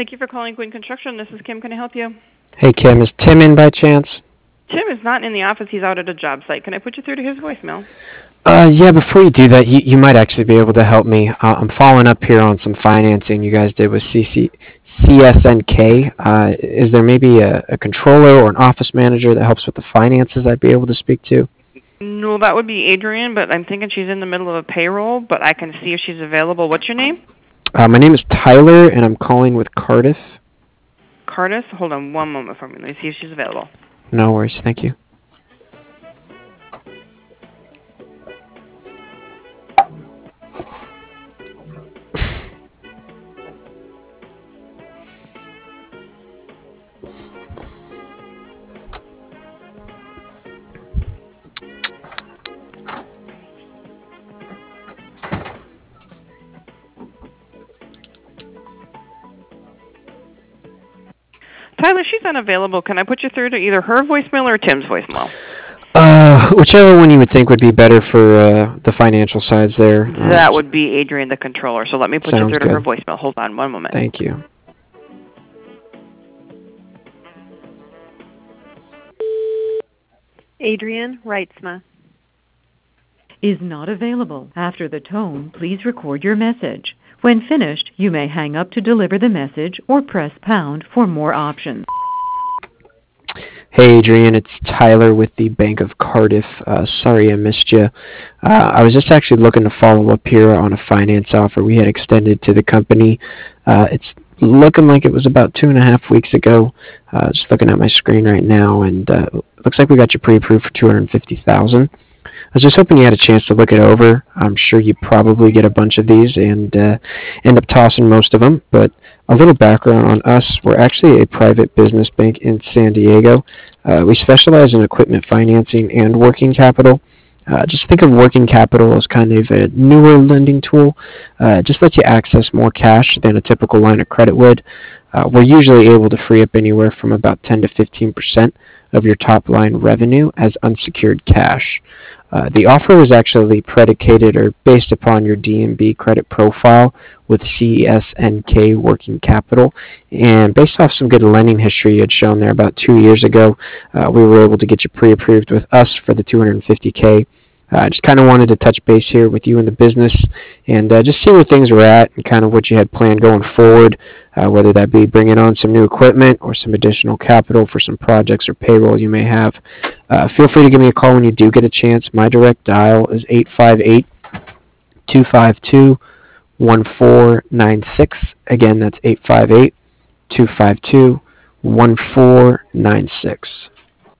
Thank you for calling Quinn Construction. This is Kim. Can I help you? Hey, Kim. Is Tim in by chance? Tim is not in the office. He's out at a job site. Can I put you through to his voicemail? Yeah, before you do that, you might actually be able to help me. I'm following up here on some financing you guys did with CSNK. Is there maybe a controller or an office manager that helps with the finances I'd be able to speak to? No, that would be Adrian, but I'm thinking she's in the middle of a payroll, but I can see if she's available. What's your name? My name is Tyler, and I'm calling with Cardiff. Cardis? Hold on one moment for me. Let me see if she's available. No worries. Thank you. Tyler, she's unavailable. Can I put you through to either her voicemail or Tim's voicemail? Whichever one you would think would be better for the financial sides there. That would be Adrian, the controller. So let me put you through to her good. voicemail. Hold on one moment. Thank you. Adrian Reitzma is not available. After the tone, please record your message. When finished, you may hang up to deliver the message or press pound for more options. Hey, Adrian, it's Tyler with the Bank of Cardiff. Sorry I missed you. I was just actually looking to follow up here on a finance offer we had extended to the company. It's looking like it was about 2.5 weeks ago. Just looking at my screen right now, and looks like we got you pre-approved for $250,000. I was just hoping you had a chance to look it over. I'm sure you probably get a bunch of these and end up tossing most of them, but a little background on us. We're actually a private business bank in San Diego. We specialize in equipment financing and working capital. Just think of working capital as kind of a newer lending tool. Just lets you access more cash than a typical line of credit would. We're usually able to free up anywhere from about 10 to 15% of your top line revenue as unsecured cash. The offer was actually predicated or based upon your D&B credit profile with CSNK Working Capital, and based off some good lending history you had shown there about 2 years ago, we were able to get you pre-approved with us for the $250K. Just kind of wanted to touch base here with you in the business and just see where things were at and kind of what you had planned going forward, whether that be bringing on some new equipment or some additional capital for some projects or payroll you may have. Feel free to give me a call when you do get a chance. My direct dial is 858-252-1496. Again, that's 858-252-1496.